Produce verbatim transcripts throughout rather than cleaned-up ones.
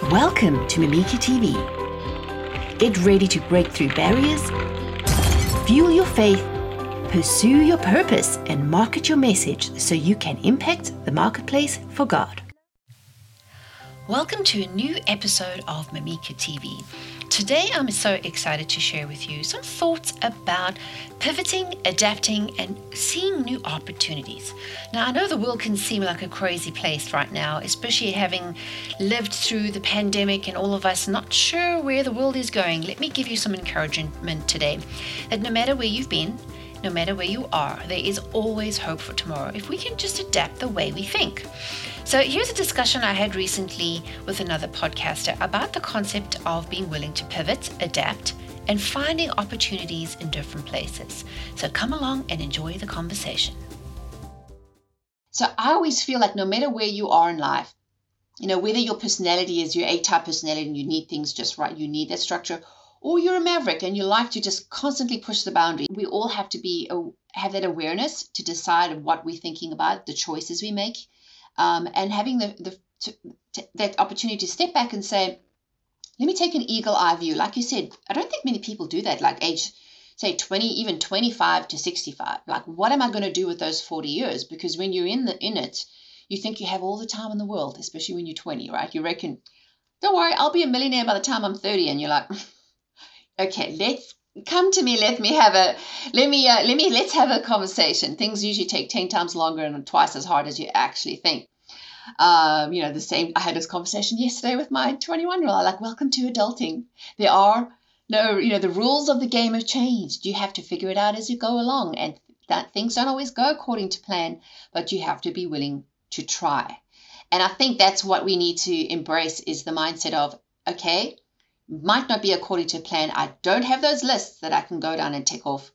Welcome to Mimika T V. Get ready to break through barriers, fuel your faith, pursue your purpose, and market your message so you can impact the marketplace for God. Welcome to a new episode of Mimika T V. Today I'm so excited to share with you some thoughts about pivoting, adapting, and seeing new opportunities. Now, I know the world can seem like a crazy place right now, especially having lived through the pandemic and all of us not sure where the world is going. Let me give you some encouragement today that no matter where you've been, no matter where you are, there is always hope for tomorrow if we can just adapt the way we think. So here's a discussion I had recently with another podcaster about the concept of being willing to pivot, adapt, and finding opportunities in different places. So come along and enjoy the conversation. So I always feel like no matter where you are in life, you know, whether your personality is your A-type personality and you need things just right, you need that structure, or you're a maverick and you like to just constantly push the boundary. We all have to be have that awareness to decide what we're thinking about, the choices we make, um, and having the, the to, to, that opportunity to step back and say, let me take an eagle eye view. Like you said, I don't think many people do that, like age, say twenty, even twenty-five to sixty-five. Like, what am I going to do with those forty years? Because when you're in the in it, you think you have all the time in the world, especially when you're twenty, right? You reckon, don't worry, I'll be a millionaire by the time I'm thirty. And you're like, okay, let's come to me. Let me have a, let me, uh, let me, let's have a conversation. Things usually take ten times longer and twice as hard as you actually think. Um, you know, the same, I had this conversation yesterday with my twenty-one year old, like, welcome to adulting. There are no, you know, the rules of the game have changed. You have to figure it out as you go along, and that things don't always go according to plan, but you have to be willing to try. And I think that's what we need to embrace, is the mindset of, okay, might not be according to plan. I don't have those lists that I can go down and tick off.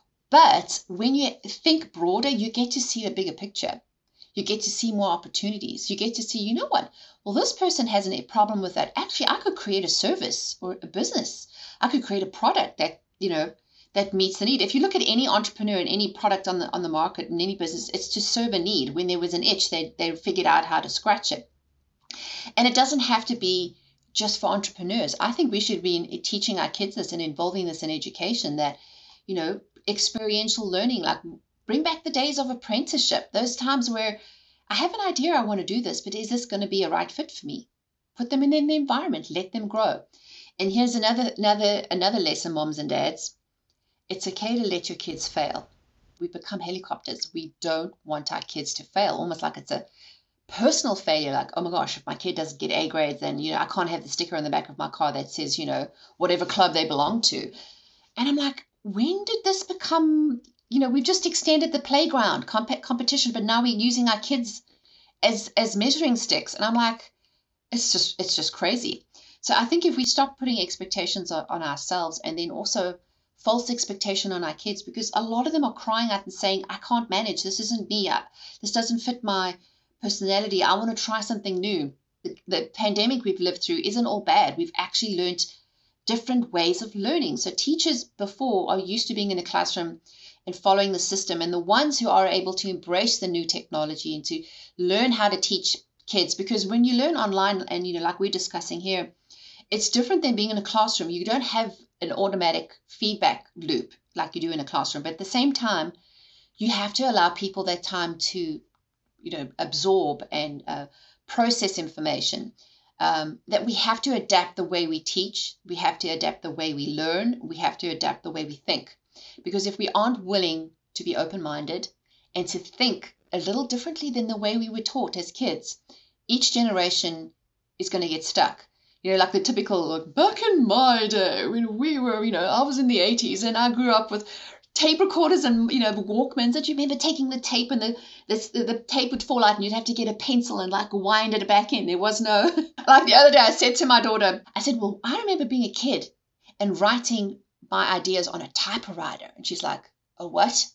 But when you think broader, you get to see a bigger picture. You get to see more opportunities. You get to see, you know what? Well, this person has a problem with that. Actually, I could create a service or a business. I could create a product that, you know, that meets the need. If you look at any entrepreneur and any product on the on the market in any business, it's to serve a need. When there was an itch, they they figured out how to scratch it. And it doesn't have to be just for entrepreneurs. I think we should be teaching our kids this and involving this in education, that, you know, experiential learning, like bring back the days of apprenticeship, those times where I have an idea, I want to do this, but is this going to be a right fit for me? Put them in the environment, let them grow. And here's another another another lesson, moms and dads. It's okay to let your kids fail. We become helicopters. We don't want our kids to fail, almost like it's a personal failure, like, oh my gosh, if my kid doesn't get A grades, then, you know, I can't have the sticker on the back of my car that says, you know, whatever club they belong to. And I'm like, when did this become, you know, we've just extended the playground comp- competition, but now we're using our kids as as measuring sticks. And I'm like, it's just it's just crazy. So I think if we stop putting expectations on, on ourselves, and then also false expectation on our kids, because a lot of them are crying out and saying, I can't manage, this isn't me, I, this doesn't fit my personality, I want to try something new. The, the pandemic we've lived through isn't all bad. We've actually learned different ways of learning. So teachers before are used to being in a classroom and following the system, and the ones who are able to embrace the new technology and to learn how to teach kids, because when you learn online, and, you know, like we're discussing here, it's different than being in a classroom. You don't have an automatic feedback loop like you do in a classroom, but at the same time, you have to allow people that time to, you know, absorb and uh, process information. Um, that we have to adapt the way we teach, we have to adapt the way we learn, we have to adapt the way we think. Because if we aren't willing to be open-minded and to think a little differently than the way we were taught as kids, each generation is going to get stuck. You know, like the typical, like, back in my day when we were, you know, I was in the eighties and I grew up with tape recorders and, you know, Walkmans. Don't you remember taking the tape and the, the the tape would fall out and you'd have to get a pencil and like wind it back in? There was no, like the other day I said to my daughter, I said, well, I remember being a kid and writing my ideas on a typewriter. And she's like, a what?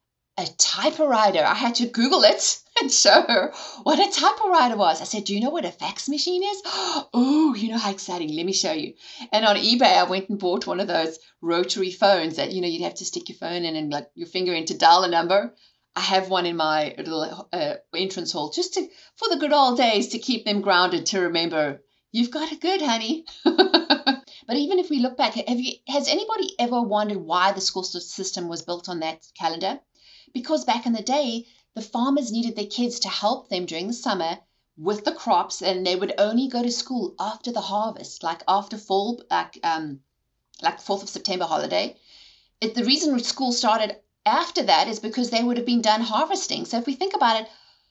A typewriter. I had to Google it and show her what a typewriter was. I said, do you know what a fax machine is? Oh, you know how exciting. Let me show you. And on eBay, I went and bought one of those rotary phones that, you know, you'd have to stick your phone in and like your finger in to dial a number. I have one in my little uh, entrance hall just to, for the good old days, to keep them grounded, to remember, You've got it good, honey. But even if we look back, have you, has anybody ever wondered why the school system was built on that calendar? Because back in the day, the farmers needed their kids to help them during the summer with the crops, and they would only go to school after the harvest, like after fall, like um, like fourth of September holiday. It, the reason school started after that is because they would have been done harvesting. So if we think about it,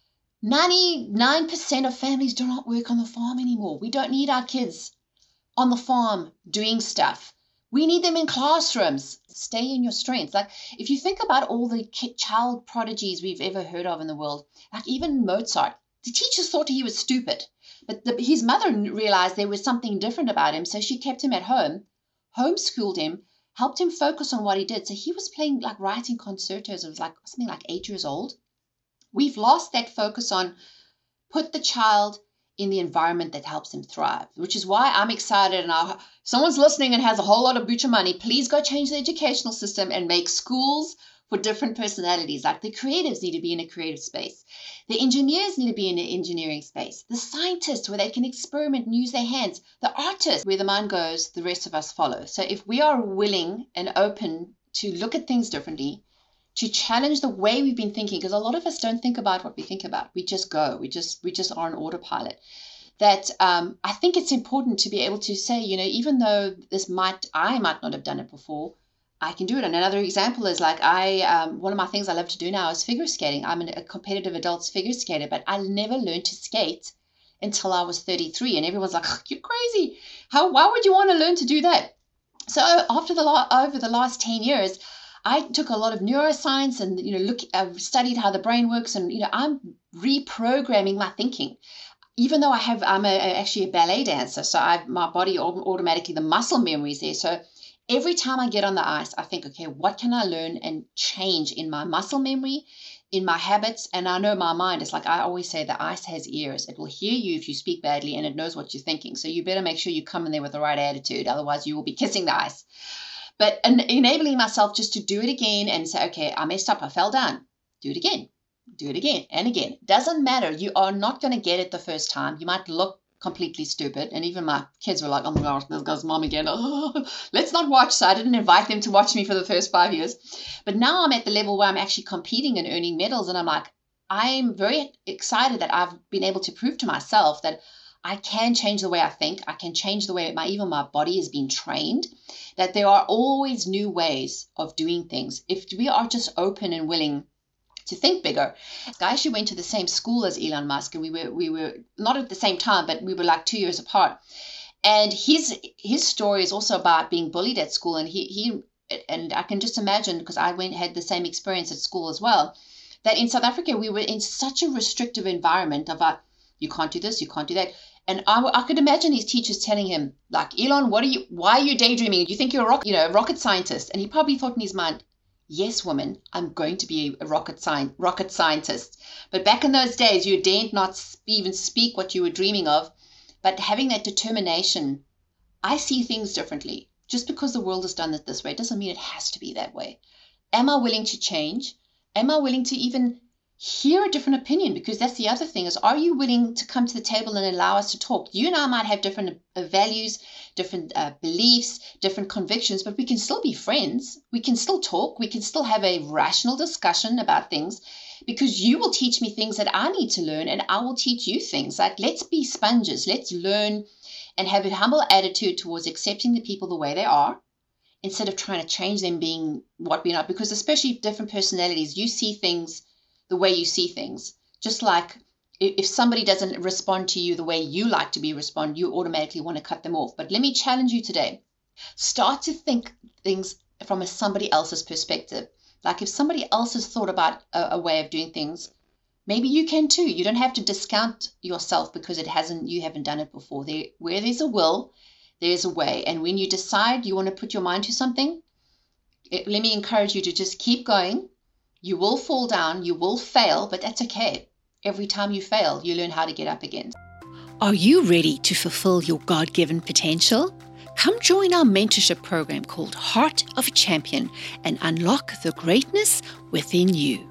ninety-nine percent of families do not work on the farm anymore. We don't need our kids on the farm doing stuff. We need them in classrooms. Stay in your strengths. Like if you think about all the child prodigies we've ever heard of in the world, like even Mozart, the teachers thought he was stupid, but the, his mother realized there was something different about him, so she kept him at home, homeschooled him, helped him focus on what he did. So he was playing, like writing concertos. It was like something like eight years old. We've lost that focus on put the child in the environment that helps him thrive, which is why I'm excited. And I, if someone's listening and has a whole lot of butcher money, please go change the educational system and make schools for different personalities. Like the creatives need to be in a creative space. The engineers need to be in an engineering space. The scientists where they can experiment and use their hands. The artists, where the mind goes, the rest of us follow. So if we are willing and open to look at things differently, to challenge the way we've been thinking, because a lot of us don't think about what we think about. We just go. We just we just are on autopilot. That um, I think it's important to be able to say, you know, even though this might, I might not have done it before, I can do it. And another example is like I, um, one of my things I love to do now is figure skating. I'm a competitive adults figure skater, but I never learned to skate until I was thirty-three. And everyone's like, oh, you're crazy. How, why would you want to learn to do that? So after the la- over the last ten years, I took a lot of neuroscience and, you know, look, I've studied how the brain works, and, you know, I'm reprogramming my thinking. Even though I have, I'm a, actually a ballet dancer, so I my body automatically, the muscle memory is there. So every time I get on the ice, I think, okay, what can I learn and change in my muscle memory, in my habits? And I know my mind is like, I always say, the ice has ears. It will hear you if you speak badly, and it knows what you're thinking. So you better make sure you come in there with the right attitude. Otherwise, you will be kissing the ice. But enabling myself just to do it again and say, okay, I messed up, I fell down. Do it again. Do it again and again. Doesn't matter. You are not going to get it the first time. You might look completely stupid. And even my kids were like, oh my gosh, there goes mom again. Oh, let's not watch. So I didn't invite them to watch me for the first five years. But now I'm at the level where I'm actually competing and earning medals. And I'm like, I'm very excited that I've been able to prove to myself that I can change the way I think. I can change the way my even my body has been trained, that there are always new ways of doing things. If we are just open and willing to think bigger. I actually went to the same school as Elon Musk, and we were we were not at the same time, but we were like two years apart. And his his story is also about being bullied at school. And he he and I can just imagine, because I went had the same experience at school as well, that in South Africa we were in such a restrictive environment of a, you can't do this, you can't do that. And I, I could imagine his teachers telling him, like, Elon, what are you? Why are you daydreaming? You think you're a rock, you know, a rocket scientist? And he probably thought in his mind, yes, woman, I'm going to be a rocket science, rocket scientist. But back in those days, you dared not even speak what you were dreaming of. But having that determination, I see things differently. Just because the world has done it this way doesn't mean it has to be that way. Am I willing to change? Am I willing to even hear a different opinion? Because that's the other thing, is, are you willing to come to the table and allow us to talk? You and I might have different uh, values, different uh, beliefs, different convictions, but we can still be friends. We can still talk. We can still have a rational discussion about things, because you will teach me things that I need to learn, and I will teach you things. Like, let's be sponges. Let's learn and have a humble attitude towards accepting the people the way they are, instead of trying to change them being what we're not. Because especially different personalities, you see things the way you see things. Just like if somebody doesn't respond to you the way you like to be responded, you automatically want to cut them off. But let me challenge you today. Start to think things from a somebody else's perspective. Like if somebody else has thought about a, a way of doing things, maybe you can too. You don't have to discount yourself because it hasn't, you haven't done it before. There, where there's a will, there's a way. And when you decide you want to put your mind to something, it, let me encourage you to just keep going. You will fall down, you will fail, but that's okay. Every time you fail, you learn how to get up again. Are you ready to fulfill your God-given potential? Come join our mentorship program called Heart of a Champion and unlock the greatness within you.